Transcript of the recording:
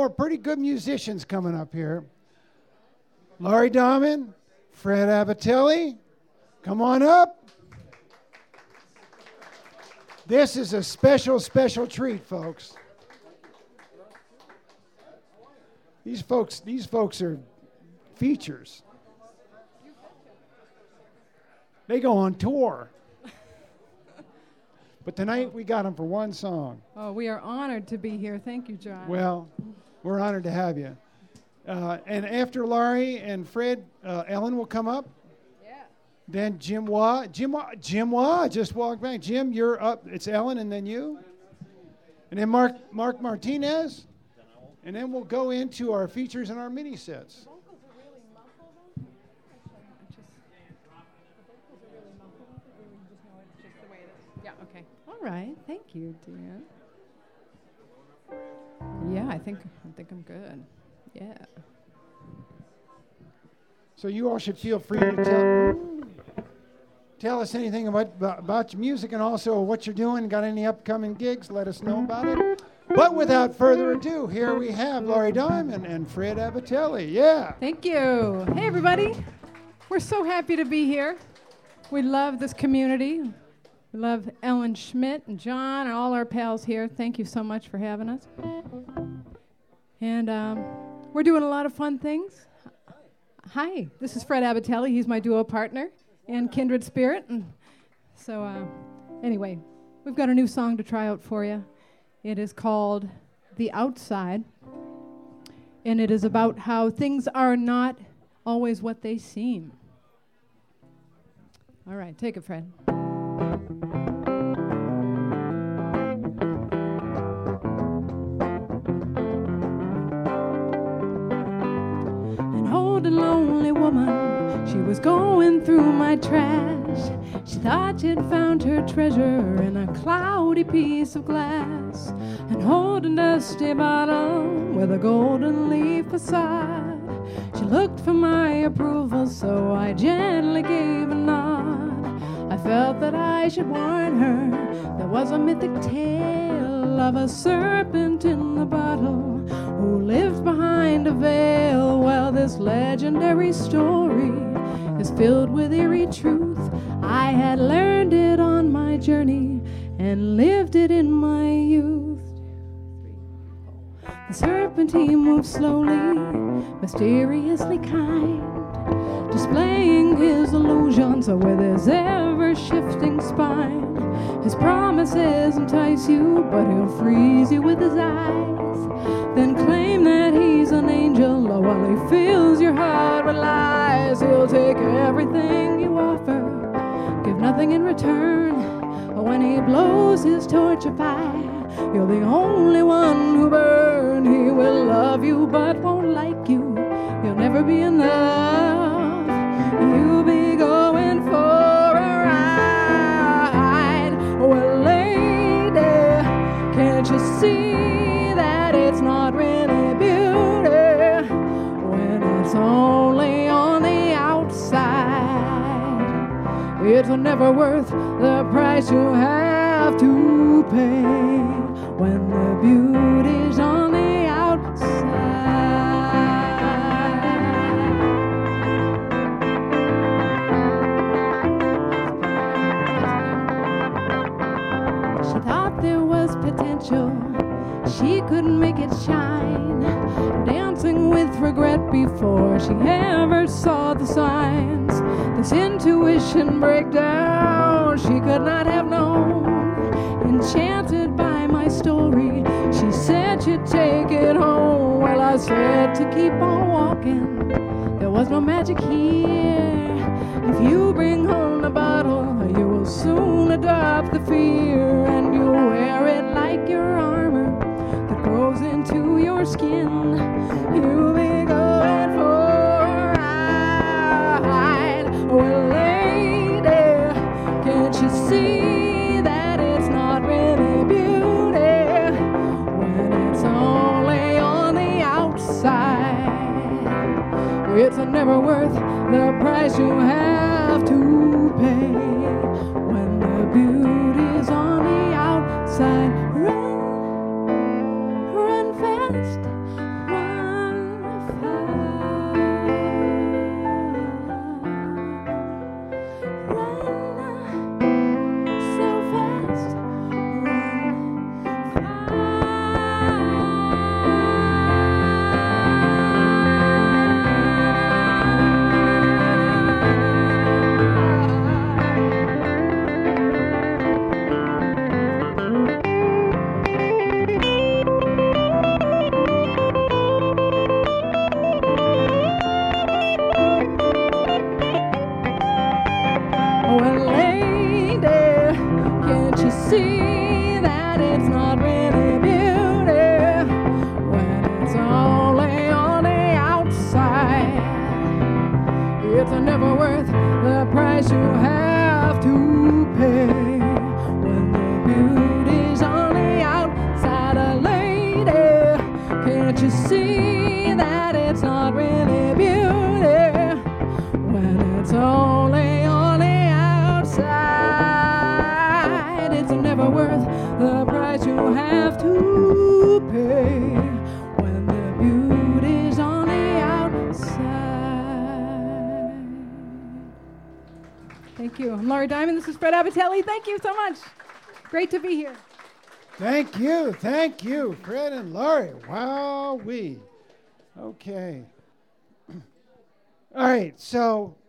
more pretty good musicians coming up here. Laurie Diamond, Fred Abatelli, come on up. This is a special, special treat, folks. These folks are features. They go on tour. But tonight we got them for one song. Oh, we are honored to be here. Thank you, John. Well, we're honored to have you. And after Laurie and Fred, Ellen will come up. Yeah. Then Jim Wah just walked back. Jim, you're up. It's Ellen and then you. And then Mark Martinez. And then we'll go into our features and our mini sets. All right, thank you, Dan. Yeah, I think I'm good. Yeah. So you all should feel free to tell us anything about your music and also what you're doing. Got any upcoming gigs? Let us know about it. But without further ado, here we have Laurie Diamond and Fred Abatelli. Yeah. Thank you. Hey, everybody. We're so happy to be here. We love this community. We love Ellen Schmidt and John and all our pals here. Thank you so much for having us. And we're doing a lot of fun things. Hi, this is Fred Abatelli. He's my duo partner and kindred spirit. And so anyway, we've got a new song to try out for you. It is called The Outside. And it is about how things are not always what they seem. All right, take it, Fred. Lonely woman, she was going through my trash. She thought she'd found her treasure in a cloudy piece of glass, and holding a dusty bottle with a golden leaf facade. She looked for my approval, so I gently gave a nod. I felt that I should warn her. There was a mythic tale of a serpent in the bottle who lived behind a veil. Well, this legendary story is filled with eerie truth. I had learned it on my journey and lived it in my youth. The serpent, he moved slowly, mysteriously kind, displaying his illusions with his ever-shifting spine. His promises entice you, but he'll freeze you with his eyes, then claim that he's an angel. Oh, while he fills your heart with lies, he'll take everything you offer, give nothing in return. When he blows his torch of fire, you're the only one who burn. He will love you but won't like you. You'll never be enough. You'll be going for a ride. Well, lady, can't you see that it's not really beauty when it's only on the outside? It's never worth the price you have to pay when the beauty's on the outside. She thought there was potential, she couldn't make it shine, dancing with regret before she ever saw the signs. This intuition breakdown she could not have known. Enchanted by my story, she said she'd take it home. Well, I said to keep on walking, there was no magic here. If you bring home the bottle, you will soon adopt the fear, and you'll wear it like your armor that grows into your skin. You'll be going for a ride. Well, lady, can't you see that it's not really beauty when it's only on the outside? It's never worth the price you have to pay when the beauty's on the outside. Run, run fast, see that it's not really beauty when it's only on the outside? It's never worth the price you have to pay when the beauty's on the outside, lady. Can't you see that it's not really beauty when it's only on the outside? It's never worth the price you have to pay when the beauty's on the outside. Thank you. I'm Laurie Diamond. This is Fred Abatelli. Thank you so much. Great to be here. Thank you, Fred and Laurie. Wow-wee. Okay. All right, so